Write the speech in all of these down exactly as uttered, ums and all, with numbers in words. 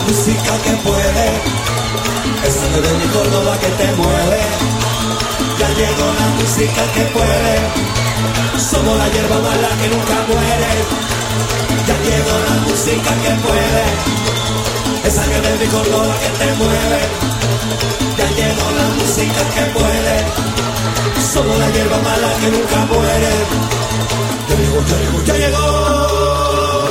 música que puede, esa de mi Córdoba que te mueve. Ya llegó la música que puede, somos la hierba mala que nunca muere. Ya llegó la música que puede, esa que de mi Córdoba que te mueve. Ya llegó la música que puede, somos la hierba mala que nunca muere. Ya llegó, ya llegó, ya llegó.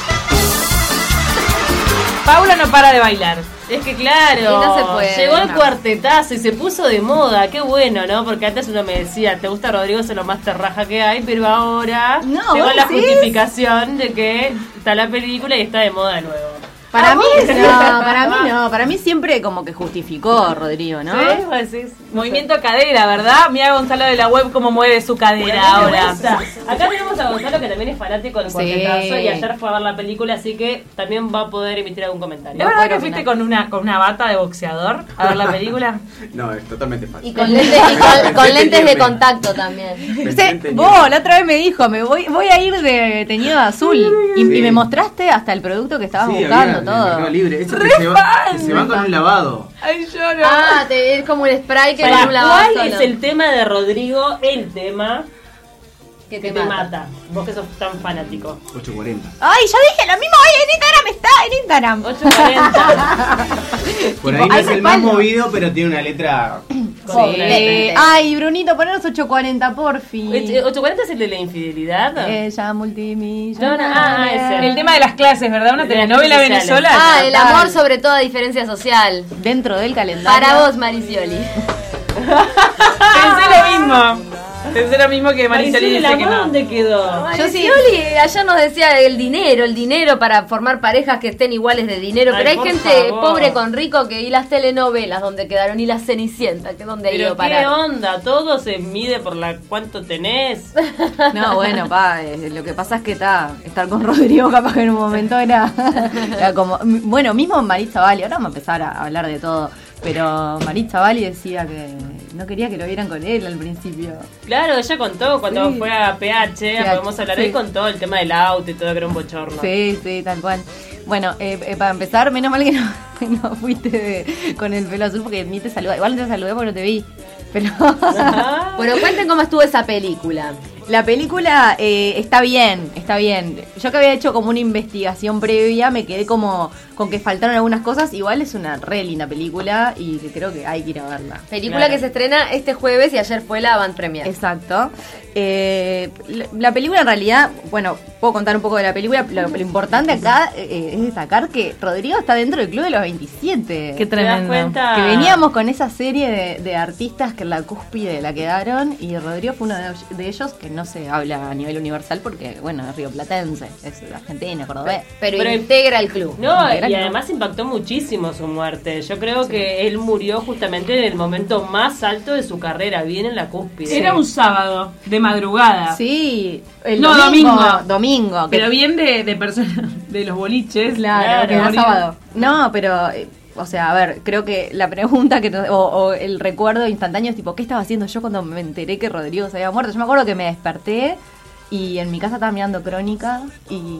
Paula no para de bailar. Es que claro, y no se puede, llegó el no. cuartetazo y se puso de moda, qué bueno, ¿no? Porque antes uno me decía, ¿te gusta Rodrigo? Es lo más terraja que hay, pero ahora No, llegó ¿vos la decís? justificación de que está la película y está de moda de nuevo. Para Ah, mí ¿vos decís? no, para mí no, para mí siempre como que justificó Rodrigo, ¿no? ¿Sí? ¿Vos decís? Movimiento cadera, ¿verdad? Mira Gonzalo de la web cómo mueve su cadera ahora. Acá tenemos a Gonzalo que también es fanático del Sí. cuartetazo y ayer fue a ver la película, así que también va a poder emitir algún comentario. ¿Es verdad que puedo fuiste opinar. con una, con una bata de boxeador a ver la película? No, es totalmente falso. Y con lentes, y con, con lentes de contacto también. Sí, vos la otra vez me dijo, me voy voy a ir de teñido de azul y, Sí. y me mostraste hasta el producto que estabas Sí, buscando, había en todo. Mercado Libre. Eso que se, va, que se van con un lavado. Ay, lloro. Ah, te, es como un spray que Para, va a un lavado ¿cuál solo. es el tema de Rodrigo? El tema que que te, te mata. mata. Vos que sos tan fanático. ocho cuarenta. Ay, yo dije lo mismo hoy en Instagram, está en Instagram. ocho cuarenta. Por Tipo, ahí no hay es el más respaldo. movido, pero tiene una letra. Eh, ay, Brunito, poneros ocho cuarenta, porfi. ¿ocho cuarenta es el de la infidelidad? Ella multimillonaria. No, no, ah, ese. El tema de las clases, ¿verdad? Una De las telenovela clases sociales. venezolana. Ah, el amor sobre toda diferencia social. Dentro del calendario. Para vos, Maricioli. Pensé lo mismo. Pensé lo mismo que Marisoli ¿el dice amor que no. dónde quedó? Maricioli ayer nos decía el dinero, el dinero para formar parejas que estén iguales de dinero. Ay, pero hay por gente favor. pobre con rico que y las telenovelas donde quedaron y las Cenicienta, que donde ha ido Pero a qué parar. onda, todo se mide por la cuánto tenés. No, bueno, pa, eh, lo que pasa es que está estar con Rodrigo capaz que en un momento era, era como, bueno, mismo Maritza Valli, ahora vamos a empezar a hablar de todo, pero Maritza Valli decía que no quería que lo vieran con él al principio. Claro, ella contó cuando Sí. fue a P H, P H, podemos hablar sí. ahí, contó el tema del auto y todo, que era un bochorno. Sí, sí, tal cual. Bueno, eh, eh, para empezar, menos mal que no, no fuiste de- con el pelo azul porque ni te saludé, igual no te saludé porque no te vi, pero... Ajá. Bueno, cuenten cómo estuvo esa película. La película eh, está bien, está bien. Yo que había hecho como una investigación previa, me quedé como con que faltaron algunas cosas. Igual es una re linda película y que creo que hay que ir a verla. Película Claro. que se estrena este jueves y ayer fue la avant premiere. Exacto. Eh, la, la película en realidad, bueno, puedo contar un poco de la película. Lo, lo importante acá eh, es destacar que Rodrigo está dentro del club de los veintisiete. Qué ¿Te das tremendo. cuenta? Que veníamos con esa serie de, de artistas que en la cúspide la quedaron y Rodrigo fue uno de, de ellos que no se habla a nivel universal porque, bueno, es rioplatense, es argentino, cordobés. Pero, Pero- integra el club. No, Integra y el además impactó muchísimo su muerte. Yo creo que él murió justamente en el momento más alto de su carrera, bien en la cúspide. Era un sábado, de madrugada. Sí, el No, domingo. domingo. Domingo. que- Pero bien de, de personas, de los boliches. Claro, que era morían. sábado. No, pero, eh, o sea, a ver, creo que la pregunta que no- o, o el recuerdo instantáneo es tipo, ¿qué estaba haciendo yo cuando me enteré que Rodrigo se había muerto? Yo me acuerdo que me desperté y en mi casa estaba mirando Crónica y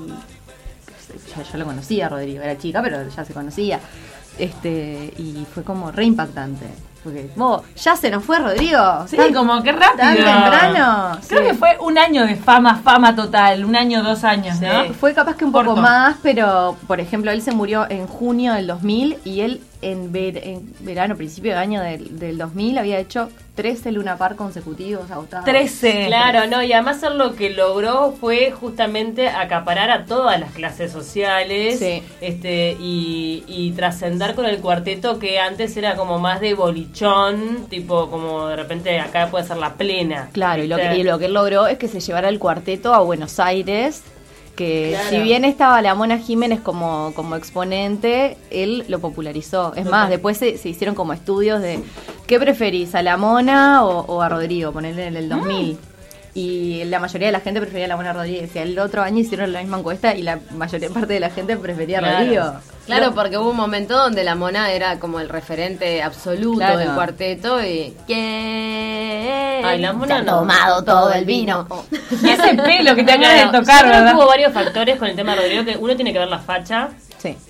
yo, yo lo conocía a Rodrigo, era chica, pero ya se conocía. Este, y fue como re impactante. Porque, vos, ya se nos fue Rodrigo. Sí, tan- como que rápido. tan temprano. Creo Sí. que fue un año de fama, fama total. Un año, dos años, ¿no? Sí. Fue capaz que un poco Corto. más, pero por ejemplo, él se murió en junio del dos mil y él en, ver- en verano, principio de año del, del dos mil, había hecho trece Luna Park consecutivos agotados. Trece. Claro, no, y además él lo que logró fue justamente acaparar a todas las clases sociales, Sí. este, y, y trascender con el cuarteto que antes era como más de bolichón, tipo como de repente acá puede ser la plena. Claro, y lo, ¿viste? que, y lo que él logró es que se llevara el cuarteto a Buenos Aires, que Claro. si bien estaba la Mona Jiménez como, como exponente, él lo popularizó. Es Total. más, después se, se hicieron como estudios de ¿qué preferís, a la Mona o, o a Rodrigo? Ponerle en el dos mil. Y la mayoría de la gente prefería a la Mona Rodríguez. Y el otro año hicieron la misma encuesta y la mayor parte de la gente prefería a Claro. Rodrigo. Claro, porque hubo un momento donde la Mona era como el referente absoluto Claro. del cuarteto y ¿quién Ay, la Mona se ha no. tomado todo el vino? Y ese pelo que te acabas Claro, de tocar, yo creo que ¿verdad? hubo varios factores con el tema de Rodrigo, que uno tiene que ver la facha, Sí.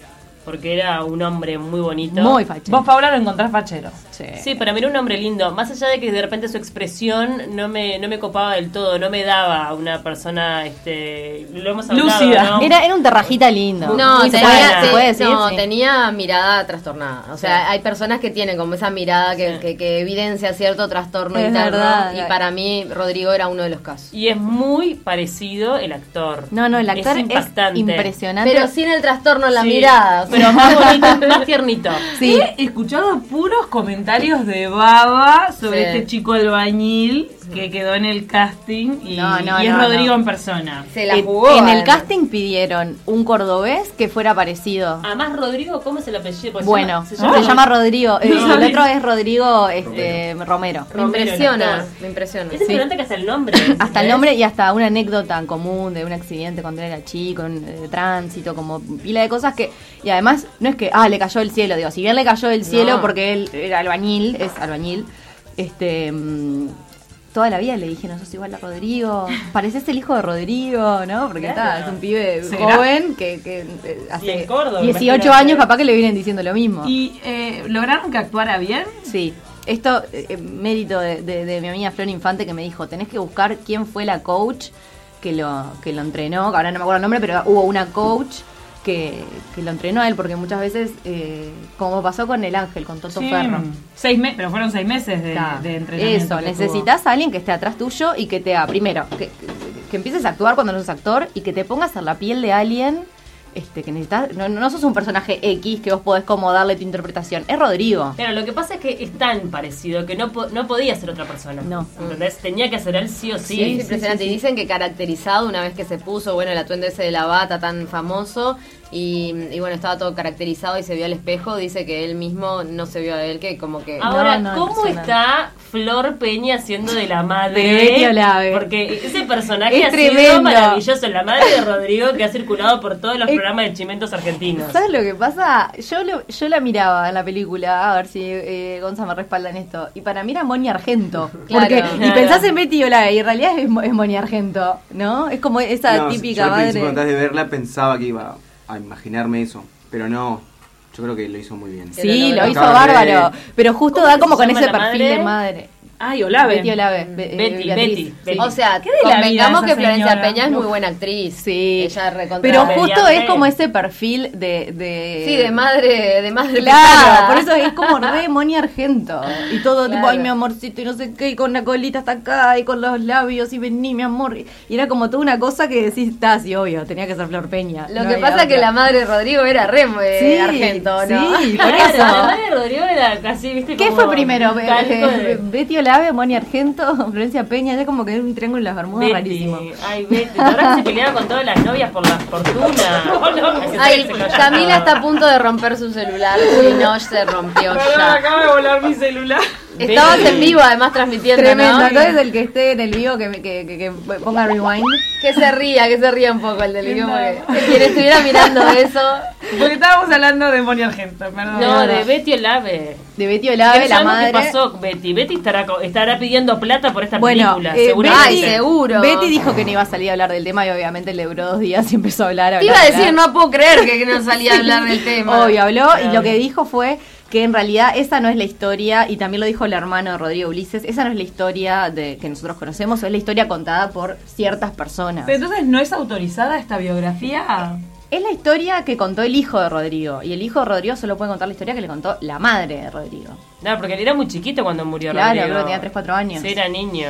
porque era un hombre muy bonito. Muy fachero. Vos, Paula, lo encontrás fachero. Sí. Sí, para mí era un hombre lindo. Más allá de que de repente su expresión no me no me copaba del todo, no me daba a una persona, este, lo hemos hablado, Lúcida. ¿no? Era, era un terrajita lindo. No, Muy tenía, sana. te- ¿Se puede decir? no Sí. tenía mirada trastornada. O sea, Sí. hay personas que tienen como esa mirada que, Sí. que, que evidencia cierto trastorno Es interno. verdad. Y para mí, Rodrigo era uno de los casos. Y es muy parecido el actor. No, no, el actor es, es, impactante. impresionante. Pero sin el trastorno en la Sí, mirada. o sea. pero más bonito, más tiernito. sí. He escuchado puros comentarios de baba sobre Sí. este chico albañil que quedó en el casting y, No, no, y es no, Rodrigo no. en persona. Se la En- jugó. en el además. casting pidieron un cordobés que fuera parecido. Además, Rodrigo, ¿cómo es el apellido? Porque bueno, se se llama, llama, Rodrigo. Eh, No, el no. otro es Rodrigo este, Romero. Me Romero, el impresiona, actor. me impresiona. Es impresionante que hasta el nombre. Hasta el ¿ves? nombre y hasta una anécdota en común de un accidente cuando él era chico, un- de tránsito, como pila de cosas que... Y además, no es que, ah, le cayó del cielo, digo, si bien le cayó del cielo No. porque él era albañil, es albañil, este... mm, toda la vida le dije, no sos igual a Rodrigo, pareces el hijo de Rodrigo, ¿no? Porque Claro. está, es un pibe ¿Será? joven que, que eh, Y hace en Córdoba, dieciocho imagínate. años capaz que le vienen diciendo lo mismo. ¿Y eh, lograron que actuara bien? Sí, esto, eh, mérito de, de- de mi amiga Flor Infante que me dijo, tenés que buscar quién fue la coach que lo, que lo entrenó, que ahora no me acuerdo el nombre, pero hubo una coach que, que lo entrenó a él, porque muchas veces, eh, como pasó con el Ángel, con Toto Sí, Ferro. seis meses, pero fueron seis meses de, Está. de entrenamiento. Eso, que necesitas a alguien que esté atrás tuyo y que te haga, primero, que, que, que empieces a actuar cuando no sos actor y que te pongas en la piel de alguien. Este, que necesitas, no, no sos un personaje X que vos podés como darle tu interpretación, es Rodrigo. Claro, lo que pasa es que es tan parecido que no, po- no podía ser otra persona. No. ¿Entendés? Tenía que ser él sí o sí. Sí, es impresionante. Y dicen que caracterizado una vez que se puso, bueno, el atuendo ese de la bata tan famoso y, y bueno, estaba todo caracterizado y se vio al espejo, dice que él mismo no se vio a él, que como que... Ahora, No, no, ¿cómo impresionante. está Flor Peña haciendo de la madre? De Betty Olave. Porque ese personaje Es ha sido tremendo. maravilloso. La madre de Rodrigo que ha circulado por todos los Es- programas de chimentos argentinos. ¿Sabes lo que pasa? Yo lo- yo la miraba en la película, a ver si eh, Gonza me respalda en esto, y para mí era Moni Argento. Claro. Porque, y Claro. pensás en Betty Olave, y en realidad es, Mo- es Moni Argento, ¿no? Es como esa No, típica yo al principio madre. antes de verla pensaba que iba a imaginarme eso, pero no, yo creo que lo hizo muy bien. Sí, Lo lo hizo Acaba de- bárbaro. Pero justo ¿Cómo da se como con llama ese la perfil madre? de madre. Ay, Olave. Betty Olave. Be- eh, Betty, Beatriz. Betty, Betty. O sea, ¿Qué de la vida convengamos esa que Florencia señora? Peña es muy Uf. buena actriz. Sí. Ella recontra- Pero Mediante. justo es como ese perfil de... de Sí, de madre, de madre Claro, picada. por eso es como re Moni Argento. Y todo tipo, Claro. ay, mi amorcito, y no sé qué, y con la colita hasta acá, y con los labios, y vení, mi amor. Y era como toda una cosa que decís, está así, obvio, tenía que ser Flor Peña. Lo no que había pasa es que otra. la madre de Rodrigo era re eh, Sí, Argento, ¿no? sí, por Claro, eso. la madre de Rodrigo era casi, ¿viste? ¿Qué como fue primero? un calco de- Eh, Betty Olave, Moni Argento, Florencia Peña, ya como que era un triángulo en las Bermudas rarísimo. Betty. Ay, Betty. Ahora se peleaba con todas las novias por la fortuna. Ay, Se cayó. Camila está a punto de romper su celular y no se rompió Perdón, ya. acaba de volar mi celular. Estabas en vivo además transmitiendo, Tremendo, ¿no? entonces el que esté en el vivo que, me- que, que, que ponga rewind. Que se ría, que se ría un poco el del video, porque quien estuviera mirando eso... Porque estábamos hablando de Moni Argento, perdón. No, de Betty Olave. De Betty Olave, ¿Qué la sabemos madre. qué pasó, Betty? Betty estará, co- estará pidiendo plata por esta Bueno, película, eh, seguramente. Ay, seguro. Betty dijo que no iba a salir a hablar del tema y obviamente le duró dos días y empezó a hablar. Te iba a hablar, decir, hablar. no puedo creer que no salía a hablar del tema. Obvio, habló y Claro. lo que dijo fue que en realidad esa no es la historia, y también lo dijo el hermano de Rodrigo Ulises, esa no es la historia de que nosotros conocemos, es la historia contada por ciertas personas. Pero entonces, ¿no es autorizada esta biografía? Es la historia que contó el hijo de Rodrigo, y el hijo de Rodrigo solo puede contar la historia que le contó la madre de Rodrigo. No, porque él era muy chiquito cuando murió Claro, Rodrigo. creo que tenía tres, cuatro años. Sí, era niño.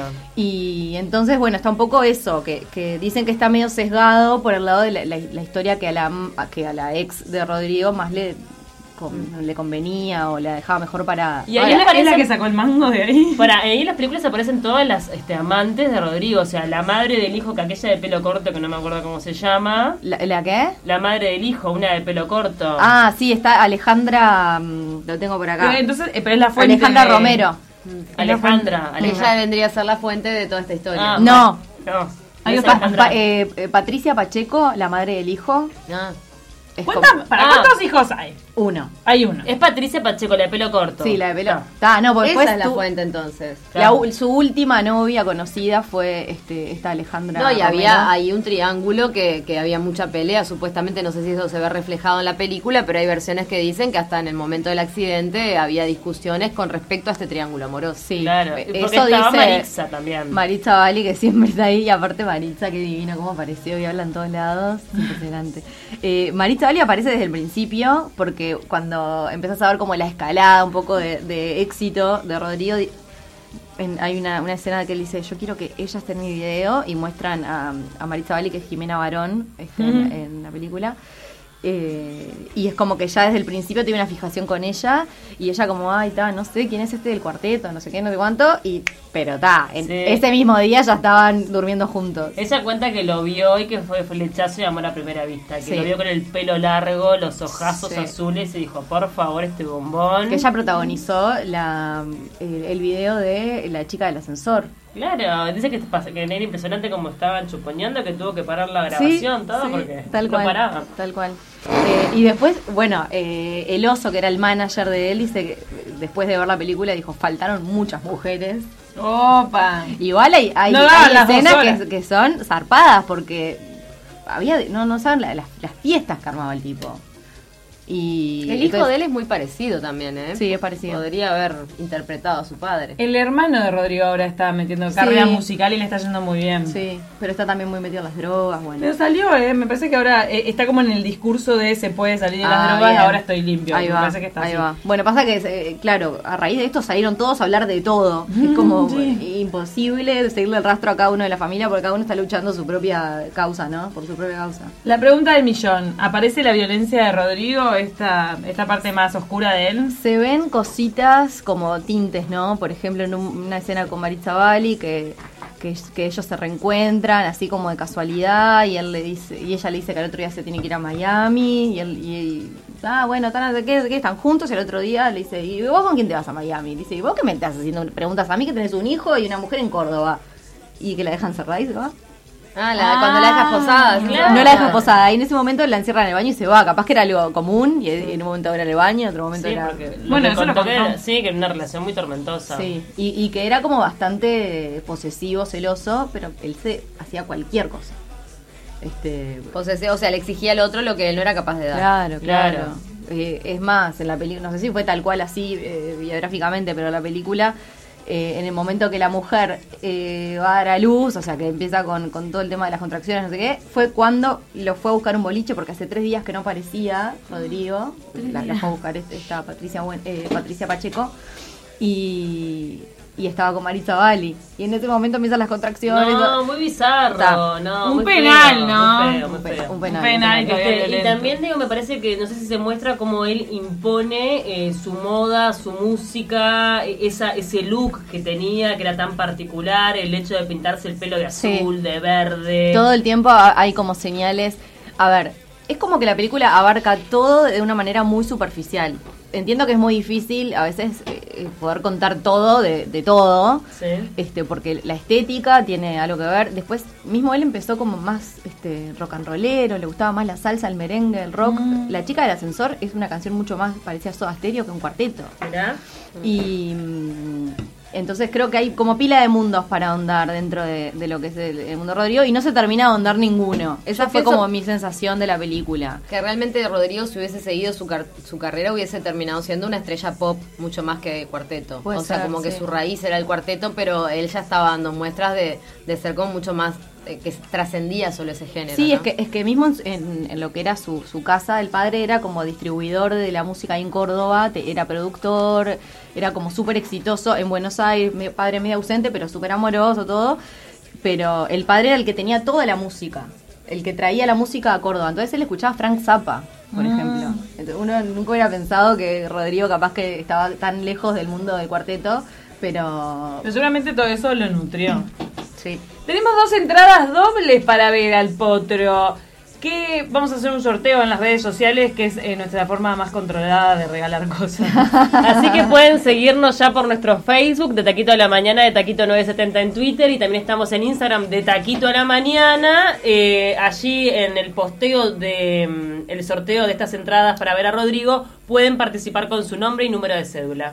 Y entonces, bueno, está un poco eso, que, que dicen que está medio sesgado por el lado de la, la- la historia que a la a- que a la ex de Rodrigo más le, con- le convenía o la dejaba mejor para... Y ahí ¿Es la, aparecen- es la que sacó el mango de ahí? Para, ahí en las películas aparecen todas las este, amantes de Rodrigo, o sea, la madre del hijo, que aquella de pelo corto, que no me acuerdo cómo se llama. ¿La, la qué? La madre del hijo, una de pelo corto. Ah, sí, está Alejandra, mm, lo tengo por acá. Pero entonces, eh, pero es la fuente Alejandra de- Romero. Alejandra. Alejandra. Ella vendría a ser la fuente de toda esta historia. Ah, No. No. Hay Es otra- Alejandra. Pa- eh, eh, Patricia Pacheco, la madre del hijo. Ah. es ¿Cuántas- como- ¿Para Ah. cuántos hijos hay? Uno. Hay uno. Es Patricia Pacheco, la de pelo corto. Sí, la de pelo. Ah. Ah, no, porque Esa después es la tu- fuente entonces. la u- su última novia conocida fue este esta Alejandra. No, y Romero. había ahí un triángulo que, que había mucha pelea, supuestamente, no sé si eso se ve reflejado en la película, pero hay versiones que dicen que hasta en el momento del accidente había discusiones con respecto a este triángulo amoroso. Sí, Claro, eh, porque eso estaba dice Maritza también. Maritza Bali, que siempre está ahí, y aparte Maritza, qué divina cómo apareció y habla en todos lados, impresionante. Eh, Maritza Bali aparece desde el principio, porque cuando empezás a ver como la escalada un poco de, de éxito de Rodrigo, di- en- hay una, una escena que él dice, yo quiero que ella esté en mi video, y muestran a, a Maritza Bali, que es Jimena Barón este, en, Ujú. en la película. Eh, y es como que ya desde el principio tiene una fijación con ella, y ella como, ay, ta, no sé quién es este del cuarteto, no sé qué, no sé cuánto, y pero ta, en Sí. ese mismo día ya estaban durmiendo juntos. Ella cuenta que lo vio y que fue flechazo y amor a primera vista. Que Sí. lo vio con el pelo largo, los ojazos Sí. azules y dijo, por favor, este bombón. Que ella protagonizó la, el, el video de la chica del ascensor. Claro, dice que, pasa- que era impresionante como estaban chuponeando, que tuvo que parar la grabación, todo, sí, porque tal no cual, paraban. tal cual. Eh, y después, bueno, eh, el oso, que era el manager de él, dice que después de ver la película dijo, faltaron muchas mujeres. Opa. Igual hay, hay, No hay daban las dos escenas horas. que, que son zarpadas, porque había, no, no saben la- las, las fiestas que armaba el tipo. Y El hijo entonces- de él es muy parecido también, ¿eh? Sí, es parecido. Podría haber interpretado a su padre. El hermano de Rodrigo ahora está metiendo carrera Sí. musical y le está yendo muy bien. Sí, pero está también muy metido en las drogas, bueno. Pero salió, eh, me parece que ahora eh, está como en el discurso de se puede salir de las Ah, drogas, bien. ahora estoy limpio. Ahí me va, parece que está ahí así. va. Bueno, pasa que, eh, claro, a raíz de esto salieron todos a hablar de todo. Es como Sí. imposible seguirle el rastro a cada uno de la familia, porque cada uno está luchando su propia causa, ¿no? Por su propia causa. La pregunta del millón, ¿aparece la violencia de Rodrigo, esta, esta parte más oscura de él? Se ven cositas como tintes, ¿no? Por ejemplo, en un- una escena con Maritza Bali, que, que, que ellos se reencuentran así como de casualidad, y él le dice, y ella le dice que al otro día se tiene que ir a Miami, y él, y, y- ah, bueno, tan, no sé qué, no sé qué, están juntos, y el otro día le dice, ¿y vos con quién te vas a Miami? Dice, ¿y vos qué me estás haciendo preguntas a mí, que tenés un hijo y una mujer en Córdoba? Y que la dejan cerrada y se va. Ah, la, cuando la dejas posada. claro. No la dejan posada, y en ese momento la encierran en el baño y se va. Capaz que era algo común, y en un momento era el baño, en otro momento Sí, era... porque lo Bueno, que eso lo contó que contó. era- sí, que era una relación muy tormentosa. Sí, y, y que era como bastante posesivo, celoso, pero él se hacía cualquier cosa. Este, Posesivo, o sea, le exigía al otro lo que él no era capaz de dar. claro, claro. Claro. Eh, es más, en la película, no sé si fue tal cual así eh, biográficamente, pero la película, eh, en el momento que la mujer eh, va a dar a luz, o sea, que empieza con, con todo el tema de las contracciones, no sé qué, fue cuando lo fue a buscar un boliche, porque hace tres días que no aparecía Rodrigo, la, la fue a buscar este- esta Patricia, Buen- eh, Patricia Pacheco, y, y estaba con Maritza Bali. Y en ese momento empiezan las contracciones. No, muy bizarro. Está. No, Un muy penal, feo, ¿no? Muy feo, muy Un pe- feo. un penal, Un penal, un que había Este, y violento. también digo, me parece que no sé si se muestra cómo él impone eh, su moda, su música, e- esa ese look que tenía, que era tan particular, el hecho de pintarse el pelo de azul, Sí. de verde. Todo el tiempo ha- hay como señales. A ver, es como que la película abarca todo de una manera muy superficial. Entiendo que es muy difícil a veces eh, poder contar todo de, de todo, Sí. este, porque la estética tiene algo que ver. Después, mismo él empezó como más este, rock and rollero, le gustaba más la salsa, el merengue, el rock. La chica del ascensor es una canción mucho más parecida a Soda Stereo que un cuarteto. Mirá. Y mm, entonces creo que hay como pila de mundos para ahondar dentro de, de lo que es el, el mundo Rodrigo, y no se termina de ahondar ninguno. Esa Yo fue pienso- como mi sensación de la película. Que realmente Rodrigo, si hubiese seguido su, car- su carrera, hubiese terminado siendo una estrella pop mucho más que cuarteto. Puede o sea, ser, como que sí. su raíz era el cuarteto, pero él ya estaba dando muestras de, de ser como mucho más, eh, que trascendía solo ese género. Sí, ¿no? es que es que mismo en, en- en lo que era su, su casa, el padre era como distribuidor de la música ahí en Córdoba, te- era productor, era como súper exitoso en Buenos Aires, me- padre medio ausente, pero súper amoroso, todo. Pero el padre era el que tenía toda la música, el que traía la música a Córdoba. Entonces él escuchaba a Frank Zappa, por ejemplo. Entonces, uno nunca hubiera pensado que Rodrigo capaz que estaba tan lejos del mundo del cuarteto, pero... Pero seguramente todo eso lo nutrió. Sí. Tenemos dos entradas dobles para ver al Potro. que vamos a hacer un sorteo en las redes sociales, que es eh, nuestra forma más controlada de regalar cosas. Así que pueden seguirnos ya por nuestro Facebook de Taquito a la Mañana, de Taquito nueve setenta en Twitter, y también estamos en Instagram de Taquito a la Mañana. Eh, allí en el posteo de mm, el sorteo de estas entradas para ver a Rodrigo pueden participar con su nombre y número de cédula.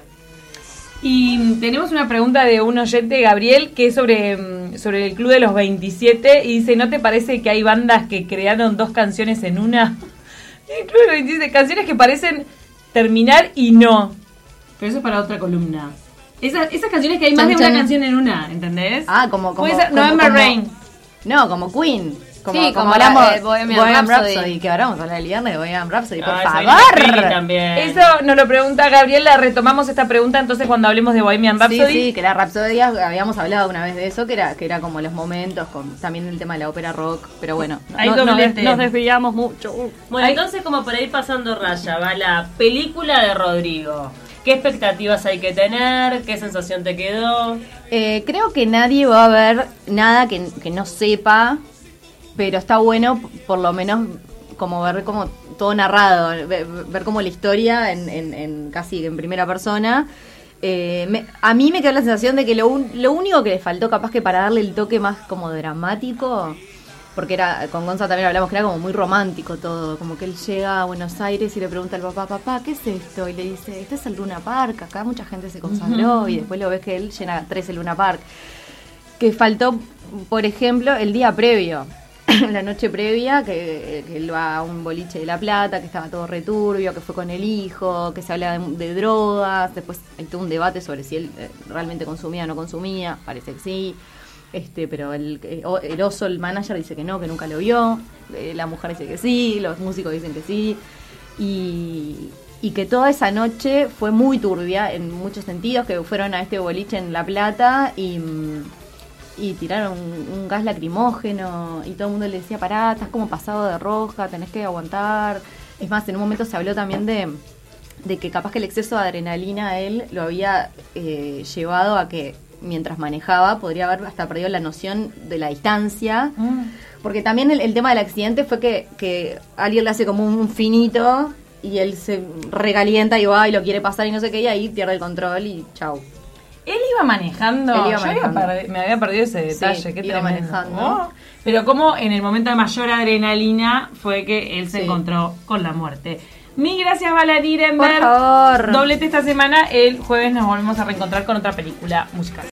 Y tenemos una pregunta de un oyente, Gabriel, que es sobre, sobre el Club de los veintisiete, y dice, ¿no te parece que hay bandas que crearon dos canciones en una? El Club de los veintisiete, canciones que parecen terminar y no. Pero eso es para otra columna. Esas, esas canciones que hay más Chan, de una chan. canción en una, ¿entendés? Ah, como... como Puede ser como- November como- Rain. No, como Queen. Como, Sí, como como hablamos la- eh, Bohemian Rhapsody. que ahora vamos a hablar el viernes de Bohemian Rhapsody, por Ah, esa viene de Peli favor. también. Eso nos lo pregunta Gabriel, la retomamos esta pregunta entonces cuando hablemos de Bohemian Sí, Rhapsody. sí, que la Rapsodia, habíamos hablado una vez de eso, que era que era como los momentos, con también el tema de la ópera rock, pero bueno, Hay no- no- doblete. nos desviamos mucho. Bueno, Ay. entonces como para ir pasando raya, va la película de Rodrigo. ¿Qué expectativas hay que tener? ¿Qué sensación te quedó? Eh, creo que nadie va a ver nada que, que no sepa, pero está bueno p- por lo menos como ver como todo narrado, ver, ver como la historia en, en, en casi en primera persona. Eh, me- a mí me quedó la sensación de que lo, un- lo único que le faltó capaz que para darle el toque más como dramático, porque era con Gonza también hablamos que era como muy romántico todo, como que él llega a Buenos Aires y le pregunta al papá, papá, ¿qué es esto? Y le dice, este es el Luna Park, acá mucha gente se consagró, y después lo ves que él llena tres el Luna Park. Que faltó, por ejemplo, el día previo, la noche previa, que, que él va a un boliche de La Plata, que estaba todo returbio, que fue con el hijo, que se habla de, de drogas, después hay todo un debate sobre si él eh, realmente consumía o no consumía, parece que sí. Este, pero el, eh, o- el oso, el manager, dice que no, que nunca lo vio. Eh, la mujer dice que sí, los músicos dicen que sí. Y, y que toda esa noche fue muy turbia en muchos sentidos, que fueron a este boliche en La Plata y, mm, y tiraron un, un gas lacrimógeno y todo el mundo le decía, pará, estás como pasado de roja, tenés que aguantar. Es más, en un momento se habló también de, de que capaz que el exceso de adrenalina a él lo había eh, llevado a que mientras manejaba podría haber hasta perdido la noción de la distancia, porque también el, el tema del accidente fue que, que alguien le hace como un finito y él se recalienta y va y lo quiere pasar y no sé qué, y ahí pierde el control y chau. Él iba manejando. Él iba Yo había manejando. perdi- me había perdido ese detalle. Sí, qué iba tremendo. manejando. Oh, pero como en el momento de mayor adrenalina fue que él se Sí. encontró con la muerte. Mil gracias, Vala Por Nirenberg. favor. Doblete esta semana. El jueves nos volvemos a reencontrar con otra película musical.